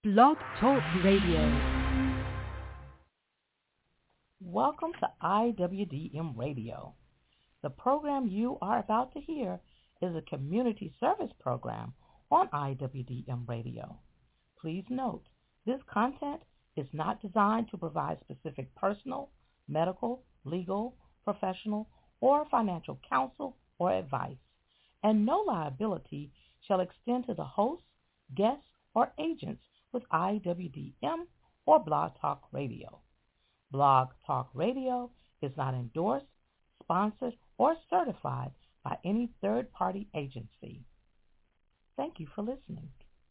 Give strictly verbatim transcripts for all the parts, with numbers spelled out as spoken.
Blog Talk Radio. Welcome to I W D M Radio. The program you are about to hear is a community service program on I W D M Radio. Please note, this content is not designed to provide specific personal, medical, legal, professional, or financial counsel or advice, and no liability shall extend to the hosts, guests, or agents with I W D M or Blog Talk Radio. Blog Talk Radio is not endorsed, sponsored, or certified by any third-party agency. Thank you for listening.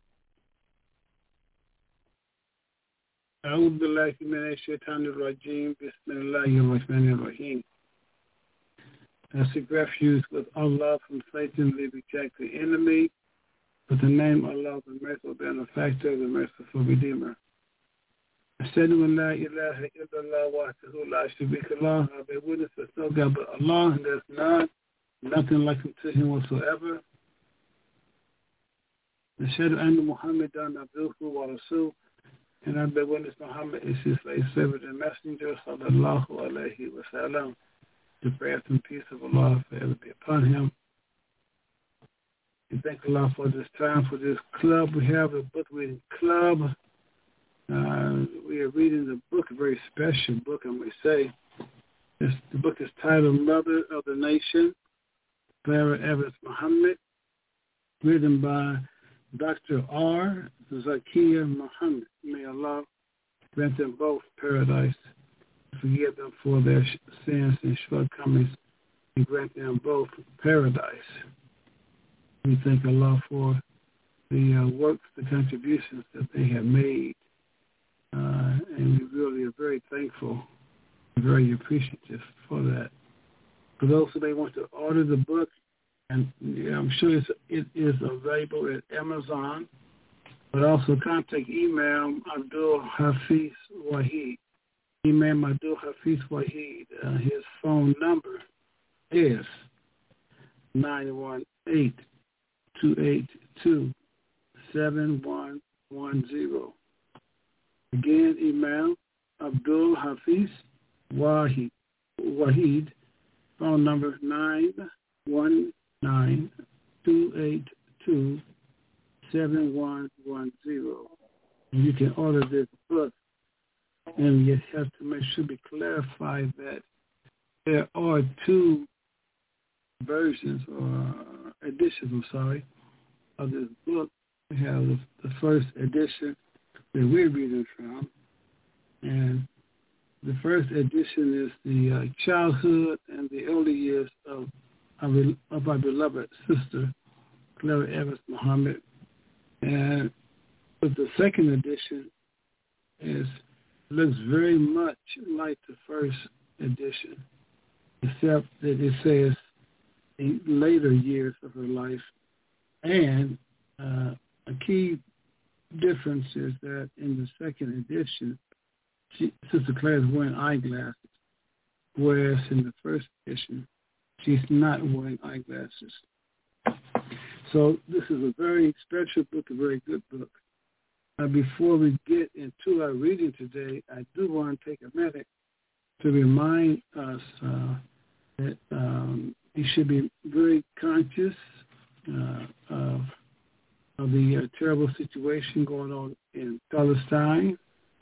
أعوذ بالله من الشيطان الرجيم بسم الله الرحمن الرحيم. I seek refuge with Allah from Satan, the rejected enemy, with the name of Allah, the merciful benefactor, the merciful redeemer. أشهد أن لا إله إلا الله وحده لا شريك له. I bear witness there's no God but Allah, and there's none, nothing like unto him whatsoever. أشهد أن محمدا عبده ورسوله. And I bear witness Muhammad is his slave servant and messenger, sallallahu alayhi wa sallam. The prayer and peace of Allah forever be upon him. We thank Allah for this time, for this club. We have a book reading club. Uh, we are reading the book, a very special book, I may say. This, the book is titled Mother of the Nation, Clara Evans Muhammad, written by Doctor R. Zakiya Muhammad. May Allah grant them both paradise, forgive them for their sins and shortcomings, and grant them both paradise. We thank Allah for the uh, works, the contributions that they have made, uh, and we really are very thankful, very appreciative for that. For those who may want to order the book, and yeah, I'm sure it's, it is available at Amazon, but also contact email Abdul Hafiz Wahid. Email Abdul Hafiz Wahid. Uh, his phone number is nine one eight, two eight two, seven one one zero. Again, email Abdul Hafiz Wahid. Wahid. Phone number nine one nine two eight two seven one one zero. And you can order this book, and you have to make sure to clarify that there are two versions or editions, I'm sorry, of this book. We have the, the first edition that we're reading from, and the first edition is the uh, childhood and the early years of of our beloved sister, Clara Evans Muhammad. And but the second edition is looks very much like the first edition, except that it says the later years of her life. And uh, a key difference is that in the second edition, she, Sister Claire is wearing eyeglasses, whereas in the first edition, she's not wearing eyeglasses. So this is a very special book, a very good book. Uh, before we get into our reading today, I do want to take a minute to remind us uh, that um, we should be very conscious uh, of, of the uh, terrible situation going on in Palestine,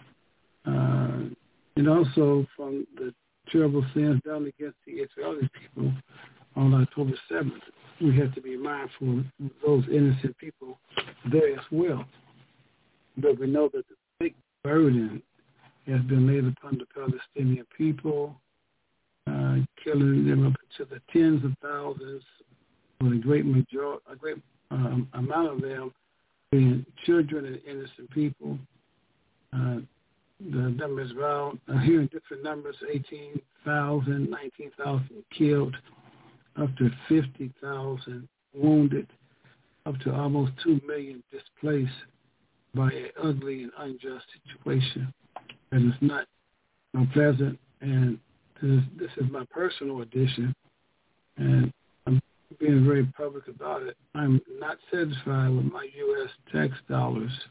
uh, and also from the terrible sins done against the Israeli people on October seventh. We have to be mindful of those innocent people there as well. But we know that the big burden has been laid upon the Palestinian people, uh, killing them up to the tens of thousands, with a great majority, a great um, amount of them being children and innocent people. Uh, The numbers around, uh, hearing different numbers, eighteen thousand, nineteen thousand killed, up to fifty thousand wounded, up to almost two million displaced by an ugly and unjust situation. And it's not unpleasant, and this, this is my personal edition, and I'm being very public about it. I'm not satisfied with my U S tax dollars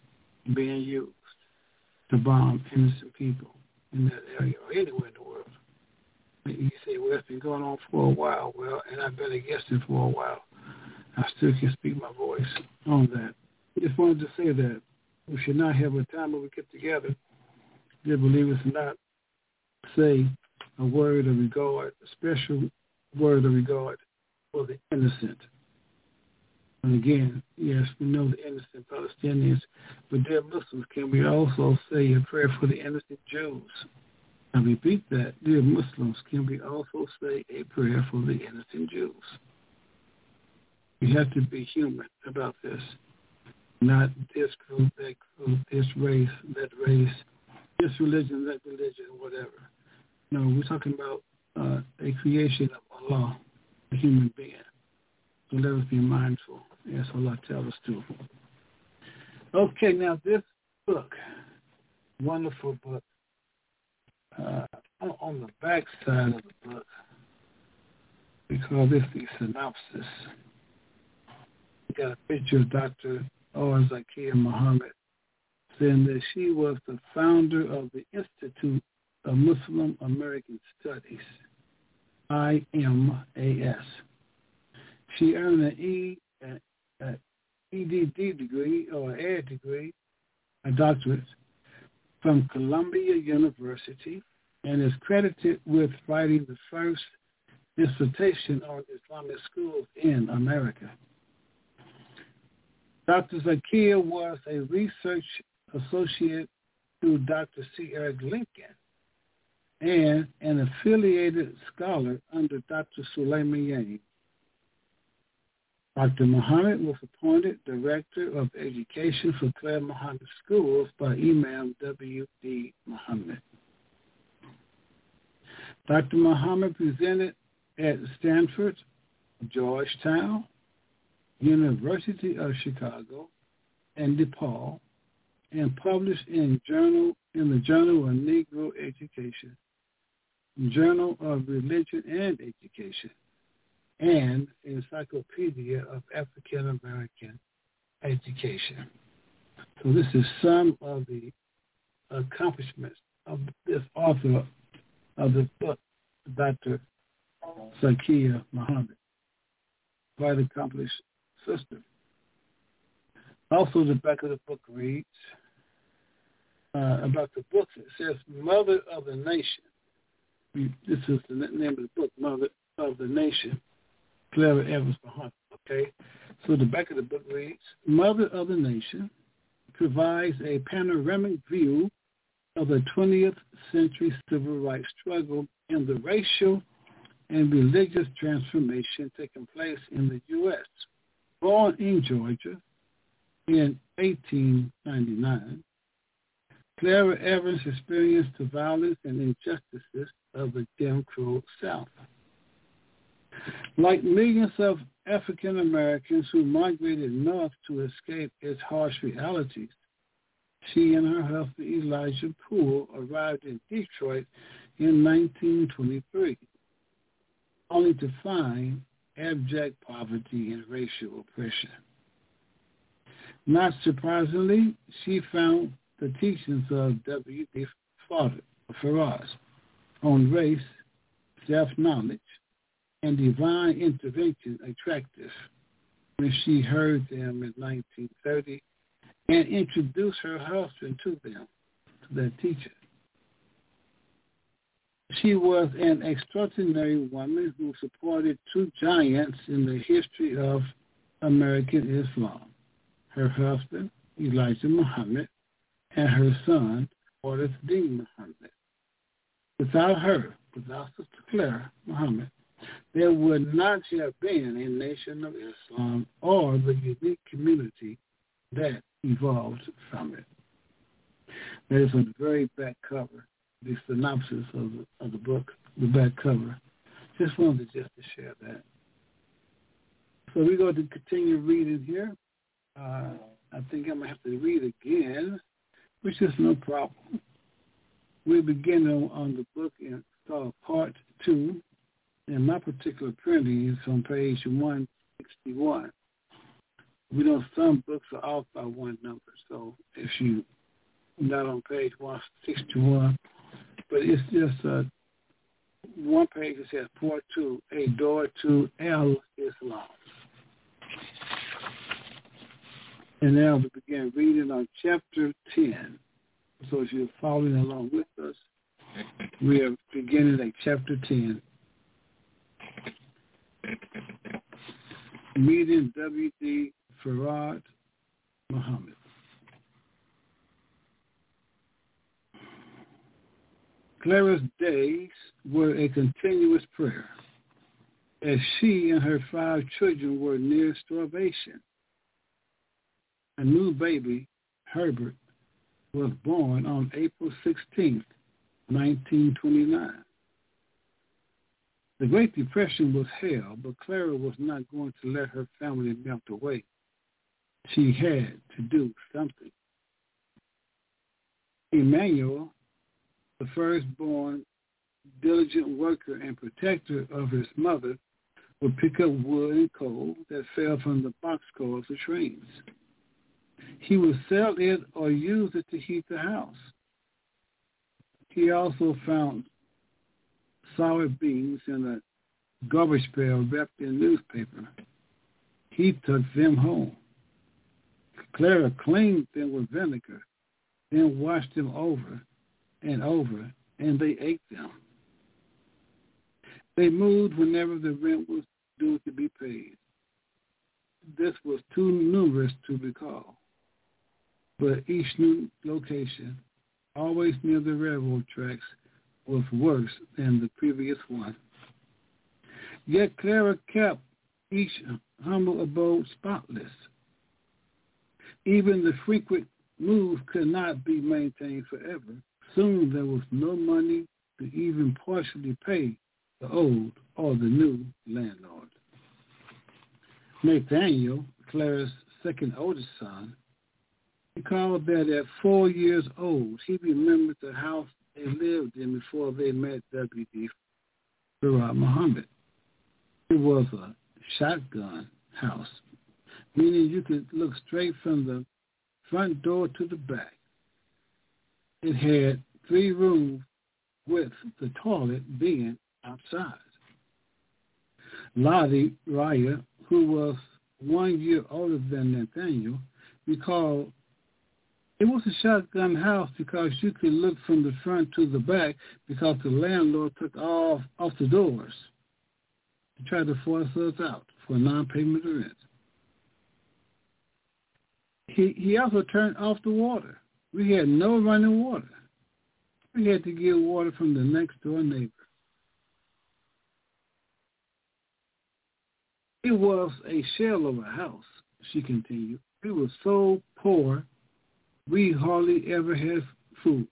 being used to bomb innocent people in that area or anywhere in the world. You say, well, it's been going on for a while. Well, and I've been against it for a while. I still can speak my voice on that. Just wanted to say that we should not have a time when we get together, dear believers, and not say a word of regard, a special word of regard for the innocent. And again, yes, we know the innocent Palestinians, but dear Muslims, can we also say a prayer for the innocent Jews? I repeat that, dear Muslims, can we also say a prayer for the innocent Jews? We have to be human about this, not this group, that group, this race, that race, this religion, that religion, whatever. No, we're talking about uh, a creation of Allah, a human being. So let us be mindful, as Allah tells us to. Okay, now this book, wonderful book, uh, on the back side of the book, we call this the synopsis. We got a picture of Doctor Or Zakia Muhammad saying that she was the founder of the Institute of Muslim American Studies, I M A S. She earned an E, an E D D degree or an A D degree, a doctorate, from Columbia University and is credited with writing the first dissertation on Islamic schools in America. Doctor Zakia was a research associate to Doctor C. Eric Lincoln and an affiliated scholar under Doctor Suleiman Yang. Doctor Muhammad was appointed Director of Education for Claire Muhammad Schools by Imam W D Muhammad. Doctor Muhammad presented at Stanford, Georgetown, University of Chicago, and DePaul, and published in journal in the Journal of Negro Education, Journal of Religion and Education, and Encyclopedia of African American Education. So this is some of the accomplishments of this author of the book, Doctor Zakia Muhammad, quite accomplished sister. Also, the back of the book reads uh, about the book. It says, Mother of the Nation. This is the name of the book, Mother of the Nation, Clara Evans Muhammad. Okay? So the back of the book reads, Mother of the Nation provides a panoramic view of the twentieth century civil rights struggle and the racial and religious transformation taking place in the U S Born in Georgia in eighteen ninety-nine, Clara Evans experienced the violence and injustices of the Jim Crow South. Like millions of African Americans who migrated north to escape its harsh realities, she and her husband Elijah Poole arrived in Detroit in nineteen twenty-three, only to find abject poverty and racial oppression. Not surprisingly, she found the teachings of W D Faraz on race, self-knowledge, and divine intervention attractive when she heard them in nineteen thirty and introduced her husband to them, to their teacher. She was an extraordinary woman who supported two giants in the history of American Islam, her husband, Elijah Muhammad, and her son, Forrest Dean Muhammad. Without her, without Sister Clara Muhammad, there would not have been a nation of Islam or the unique community that evolved from it. That is on the very back cover, the synopsis of the, of the book, the back cover. Just wanted just to share that. So we're going to continue reading here. Uh, I think I'm going to have to read again, which is no problem. We'll begin on, on the book in called Part two, and my particular printing is on page one sixty-one. We know some books are off by one number, so if you not on page one sixty-one, but it's just uh, one page that says Part Two, A Door to El Islam. And now we begin reading on chapter ten. So if you're following along with us, we are beginning at chapter ten. Reading W D Farad Muhammad. Clara's days were a continuous prayer, as she and her five children were near starvation. A new baby, Herbert, was born on April sixteenth, nineteen twenty-nine. The Great Depression was hell, but Clara was not going to let her family melt away. She had to do something. Emmanuel, the firstborn, diligent worker and protector of his mother, would pick up wood and coal that fell from the boxcars of trains. He would sell it or use it to heat the house. He also found sour beans in a garbage pail wrapped in newspaper. He took them home. Clara cleaned them with vinegar, then washed them over and over, and they ate them. They moved whenever the rent was due to be paid. This was too numerous to recall, but each new location, always near the railroad tracks, was worse than the previous one. Yet Clara kept each humble abode spotless. Even the frequent moves could not be maintained forever. Soon there was no money to even partially pay the old or the new landlord. Nathaniel, Clara's second oldest son, recalled that at four years old, he remembered the house they lived in before they met W D Farad Muhammad. It was a shotgun house, meaning you could look straight from the front door to the back. It had three rooms with the toilet being outside. Lottie Raya, who was one year older than Nathaniel, recalled it was a shotgun house because you could look from the front to the back because the landlord took off off the doors to try to force us out for non-payment of rent. He, he also turned off the water. We had no running water. We had to get water from the next door neighbor. It was a shell of a house, she continued. We were so poor, we hardly ever had food.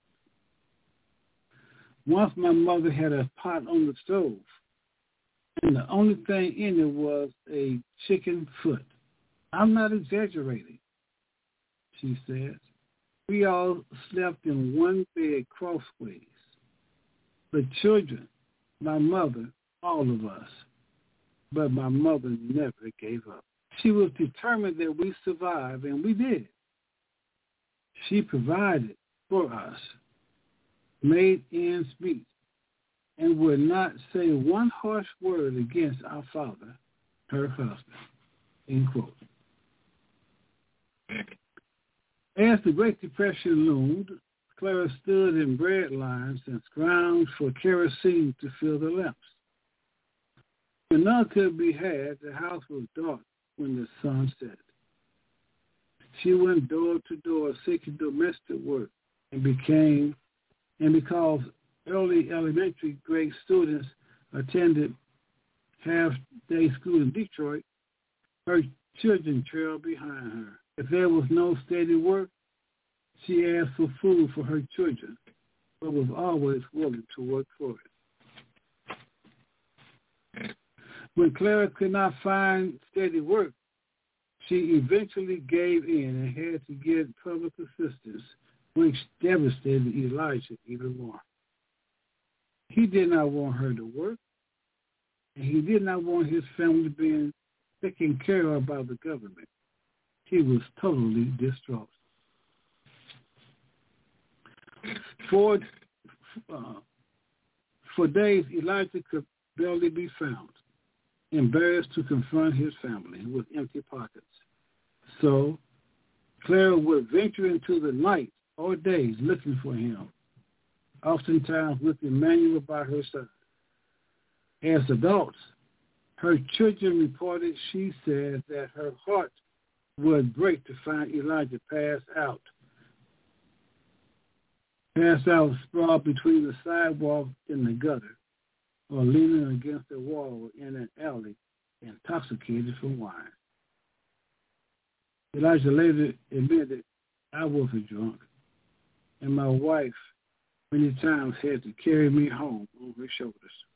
Once my mother had a pot on the stove, and the only thing in it was a chicken foot. I'm not exaggerating, she said. We all slept in one bed crossways. The children, my mother, all of us. But my mother never gave up. She was determined that we survive, and we did. She provided for us, made ends meet, and would not say one harsh word against our father, her husband, end quote. As the Great Depression loomed, Clara stood in bread lines and scrounged for kerosene to fill the lamps. When none could be had, the house was dark when the sun set. She went door to door seeking domestic work and became, and because early elementary grade students attended half-day school in Detroit, her children trailed behind her. If there was no steady work, she asked for food for her children, but was always willing to work for it. When Clara could not find steady work, she eventually gave in and had to get public assistance, which devastated Elijah even more. He did not want her to work, and he did not want his family being taken care of by the government. he was totally distraught. For, uh, for days, Elijah could barely be found, embarrassed to confront his family with empty pockets. So Clara would venture into the night or days looking for him, oftentimes with Emmanuel by her side. As adults, her children reported she said that her heart would break to find Elijah passed out, passed out sprawled between the sidewalk and the gutter, or leaning against the wall in an alley, intoxicated from wine. Elijah later admitted, I was a drunk, and my wife many times had to carry me home on her shoulders.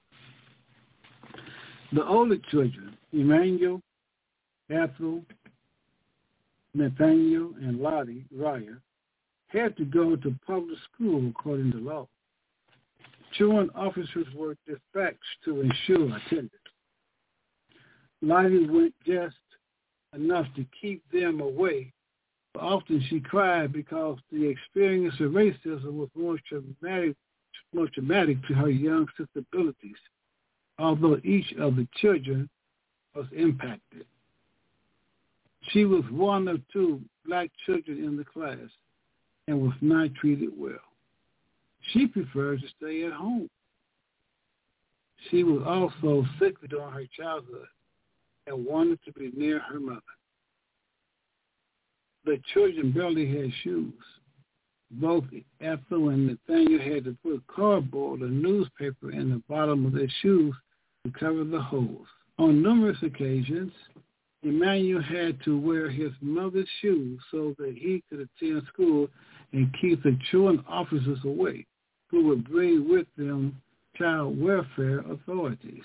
The older children, Emmanuel, Ethel, Nathaniel, and Lottie Ryer, had to go to public school according to law. Truant officers were dispatched to ensure attendance. Lottie went just enough to keep them away, but often she cried because the experience of racism was more traumatic, more traumatic to her young sensibilities, although each of the children was impacted. She was one of two black children in the class and was not treated well. She preferred to stay at home. She was also sickly during her childhood and wanted to be near her mother. The children barely had shoes. Both Ethel and Nathaniel had to put cardboard or newspaper in the bottom of their shoes to cover the holes. On numerous occasions, Emmanuel had to wear his mother's shoes so that he could attend school and keep the truant officers away, who would bring with them child welfare authorities.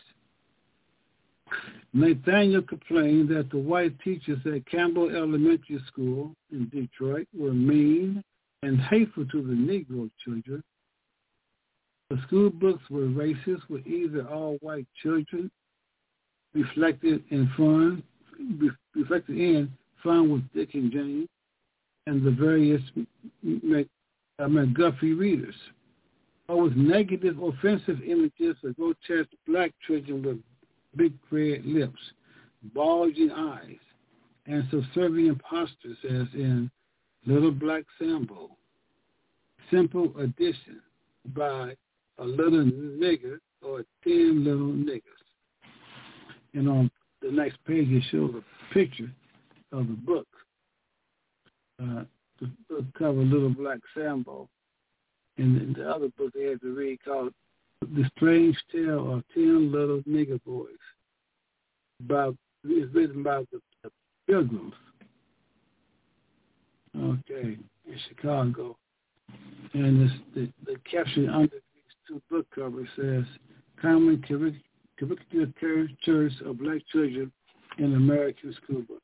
Nathaniel complained that the white teachers at Campbell Elementary School in Detroit were mean and hateful to the Negro children. The school books were racist, with either all white children reflected in fun, reflected in Fun with Dick and Jane, and the various McGuffey readers, or with negative, offensive images of grotesque black children with big red lips, bulging eyes, and subservient postures, as in Little Black Sambo, Simple Addition by a Little Nigger or Ten Little Niggers. And on the next page, it shows a picture of the book. Uh, the book cover Little Black Sambo. And in the other book they had to read called The Strange Tale of Ten Little Nigger Boys. About, it's written by the, the Pilgrims. Okay, in Chicago. And this, the, the caption under these two book covers says, Common Caricatures of Black Children in American School Books.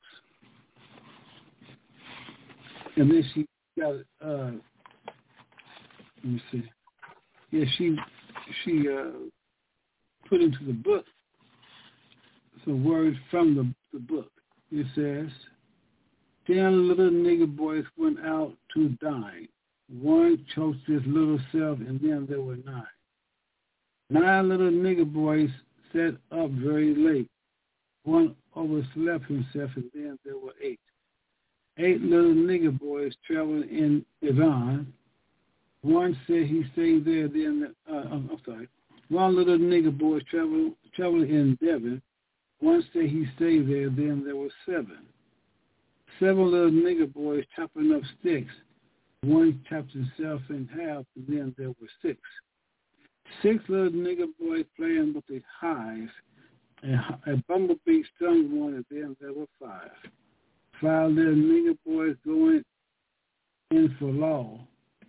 And then she got, uh, let me see. Yeah, she she uh, put into the book some words from the, the book. It says, ten little nigger boys went out to dine. One choked his little self, and then there were nine. Nine little nigger boys sat up very late. One overslept himself, and then there were eight. Eight little nigger boys traveled in Iran. One said he stayed there, then, uh, I'm sorry. One little nigger boy traveled, traveled in Devon. One said he stayed there, then there were seven. Seven little nigger boys chopping up sticks. One chopped himself in half, and then there were six. Six little nigger boys playing with a hive. A, a bumblebee stung one, and then there were five. Five little nigger boys going in for law.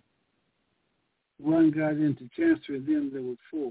One got into Chancery, then there were four.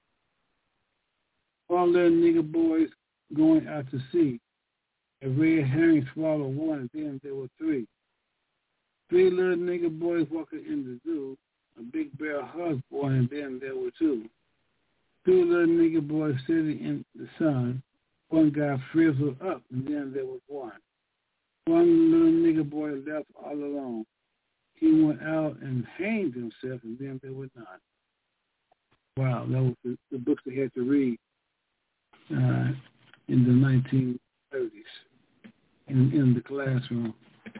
Four little nigger boys going out to sea. A red herring swallowed one, and then there were three. Three little nigger boys walking in the zoo. A big bear hugged one, and then there were two. Two little nigger boys sitting in the sun. One guy frizzled up, and then there was one. One little nigger boy left all alone. He went out and hanged himself, and then they would not. Wow, that was the, the books they had to read uh, in the nineteen thirties in, in the classroom.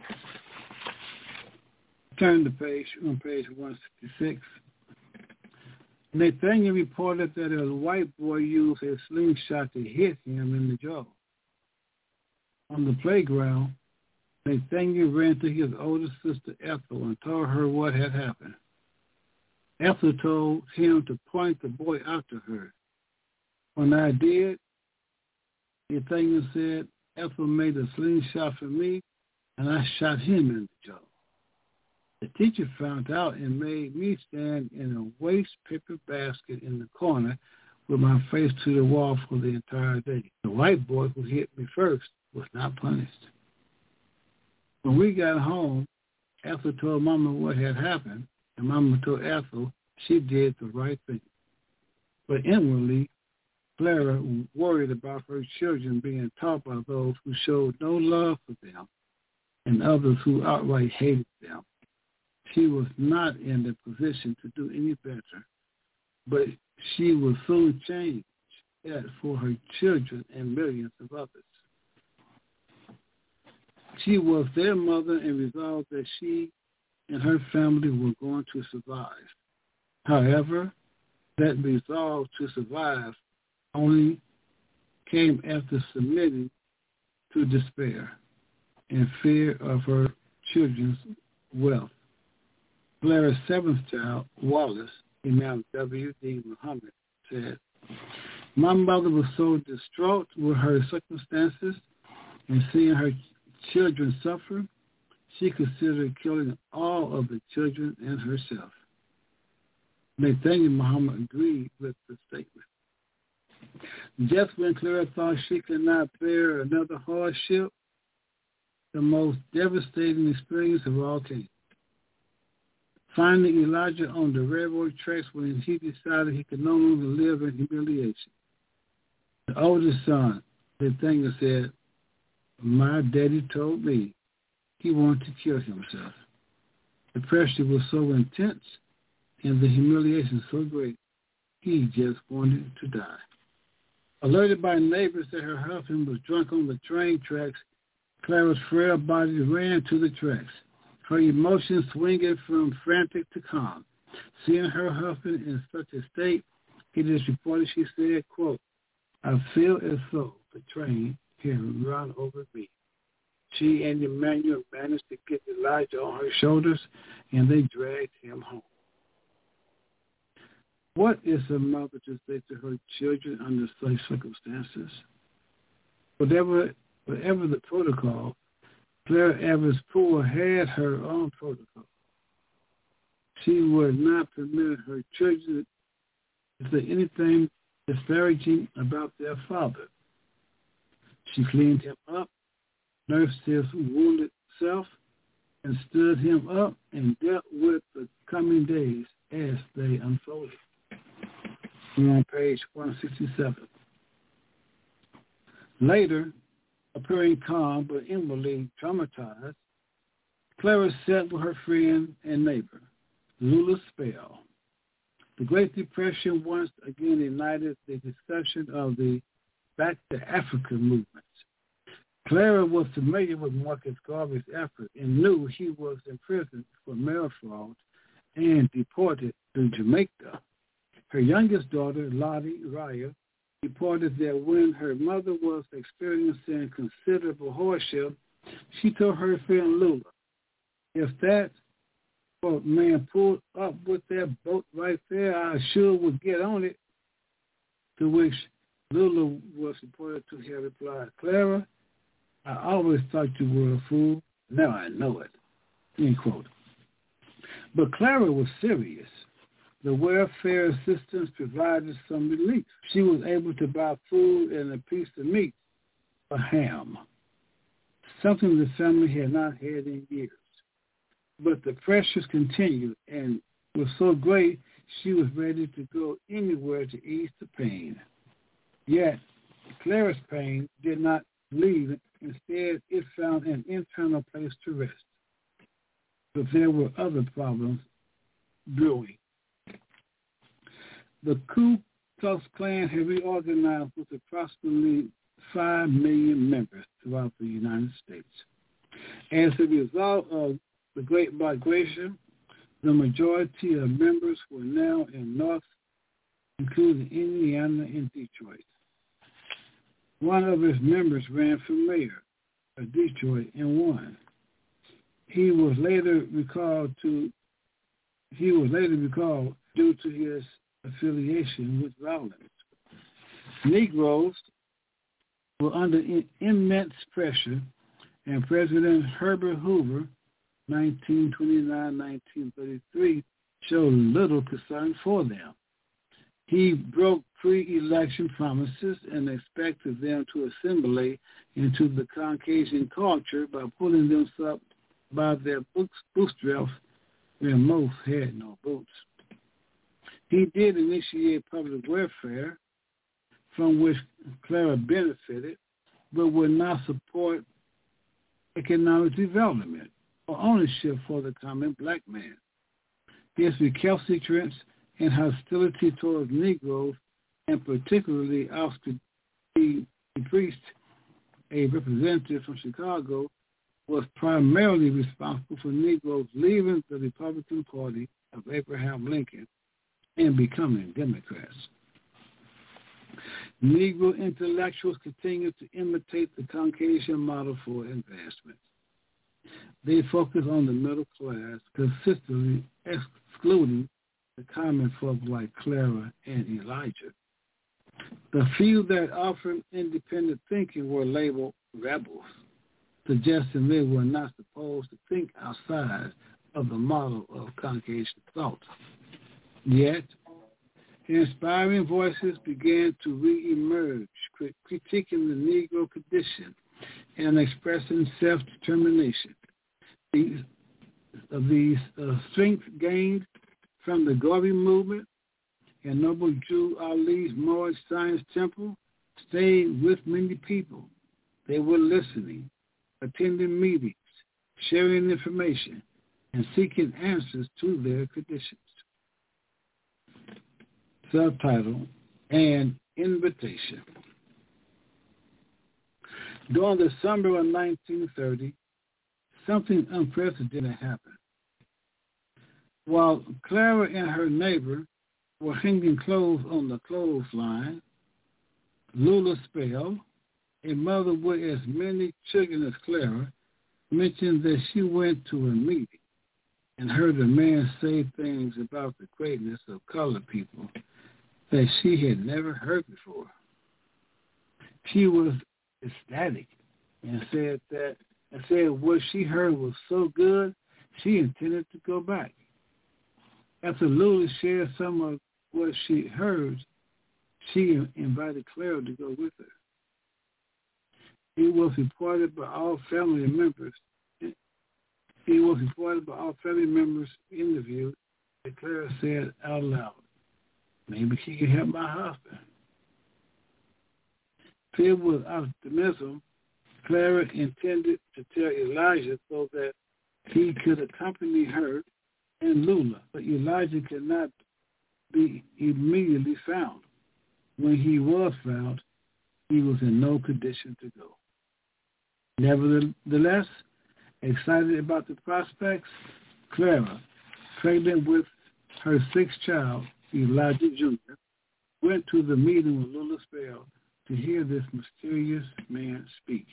Turn the page, on page one sixty-six. Nathaniel reported that a white boy used a slingshot to hit him in the jaw. On the playground, Nathaniel ran to his older sister Ethel and told her what had happened. Ethel told him to point the boy out to her. When I did, Nathaniel said, Ethel made a slingshot for me, and I shot him in the jaw. The teacher found out and made me stand in a waste paper basket in the corner with my face to the wall for the entire day. The white boy who hit me first was not punished. When we got home, Ethel told Mama what had happened, and Mama told Ethel she did the right thing. But inwardly, Clara worried about her children being taught by those who showed no love for them and others who outright hated them. She was not in the position to do any better, but she will soon change that for her children and millions of others. She was their mother and resolved that she and her family were going to survive. However, that resolve to survive only came after submitting to despair and fear of her children's wealth. Clara's seventh child, Wallace, Imam W D Muhammad, said, my mother was so distraught with her circumstances and seeing her children suffer, she considered killing all of the children and herself. Nathaniel Muhammad agreed with the statement. Just when Clara thought she could not bear another hardship, the most devastating experience of all came. Finding Elijah on the railroad tracks when he decided he could no longer live in humiliation. The oldest son, Nathaniel, said, my daddy told me he wanted to kill himself. The pressure was so intense and the humiliation so great, he just wanted to die. Alerted by neighbors that her husband was drunk on the train tracks, Clara's frail body ran to the tracks, her emotions swinging from frantic to calm. Seeing her husband in such a state, it is reported she said, quote, I feel as though the train can run over me. She and Emmanuel managed to get Elijah on her shoulders, and they dragged him home. What is a mother to say to her children under such circumstances? Whatever, whatever the protocol, Clara Evans Poole had her own protocol. She would not permit her children to say anything disparaging about their father. She cleaned him up, nursed his wounded self, and stood him up and dealt with the coming days as they unfolded. We're on page one sixty-seven. Later, appearing calm but inwardly traumatized, Clara sat with her friend and neighbor, Lula Spell. The Great Depression once again ignited the discussion of the Back to Africa movement. Clara was familiar with Marcus Garvey's effort and knew he was in prison for mail fraud and deported to Jamaica. Her youngest daughter, Lottie Raya, reported that when her mother was experiencing considerable hardship, she told her friend Lula, if that quote, man pulled up with that boat right there, I sure would get on it. To which Lula was reported to have replied, Clara, I always thought you were a fool. Now I know it. End quote. But Clara was serious. The welfare assistance provided some relief. She was able to buy food and a piece of meat, a ham, something the family had not had in years. But the pressures continued and was so great she was ready to go anywhere to ease the pain. Yet, Clara's pain did not leave Instead, it found an internal place to rest. But there were other problems brewing. The Ku Klux Klan had reorganized with approximately five million members throughout the United States. As a result of the Great Migration, the majority of members were now in North, including Indiana and Detroit. One of his members ran for mayor of Detroit and won. He was later recalled to he was later recalled due to his affiliation with Rawlins. Negroes were under in, immense pressure, and President Herbert Hoover, nineteen twenty-nine to nineteen thirty-three, showed little concern for them. He broke pre-election promises and expected them to assimilate into the Caucasian culture by pulling them up by their bootstraps when most had no boots. He did initiate public welfare, from which Clara benefited, but would not support economic development or ownership for the common black man. His recalcitrance and hostility towards Negroes, and particularly Oscar D. Priest, a representative from Chicago, was primarily responsible for Negroes leaving the Republican Party of Abraham Lincoln and becoming Democrats. Negro intellectuals continued to imitate the Caucasian model for advancement. They focused on the middle class, consistently excluding the common folk like Clara and Elijah. The few that offered independent thinking were labeled rebels, suggesting they were not supposed to think outside of the model of Caucasian thought. Yet, inspiring voices began to re-emerge, critiquing the Negro condition and expressing self-determination. These, uh, these uh, strength gained from the Garvey movement and Noble Drew Ali's Moorish Science Temple stayed with many people. They were listening, attending meetings, sharing information, and seeking answers to their conditions. Subtitle, An Invitation. During the summer of nineteen thirty, something unprecedented happened. While Clara and her neighbor were hanging clothes on the clothesline, Lula Spell, a mother with as many children as Clara, mentioned that she went to a meeting and heard a man say things about the greatness of colored people that she had never heard before. She was ecstatic and said that and said what she heard was so good, she intended to go back. After Lula shared some of what she heard, she invited Clara to go with her. It was reported by all family members. It was reported by all family members interviewed that Clara said out loud, "Maybe she can help my husband." Filled with optimism, Clara intended to tell Elijah so that he could accompany her and Lula, but Elijah could not be immediately found. When he was found, he was in no condition to go. Nevertheless, excited about the prospects, Clara, pregnant with her sixth child, Elijah Junior, went to the meeting with Lula Spell to hear this mysterious man speak.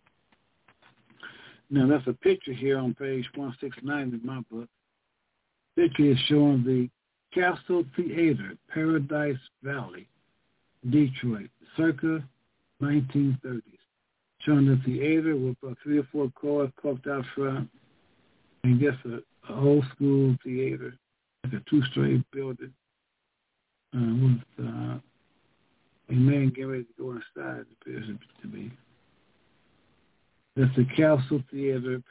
Now, that's a picture here on page one sixty-nine of my book. The picture is showing the Castle Theater, Paradise Valley, Detroit, circa nineteen thirties. Showing the theater with about three or four cars parked out front, and just a, a old school theater, like a two-story building, uh, with uh, a man getting ready to go inside, it appears to be. That's the Castle Theater,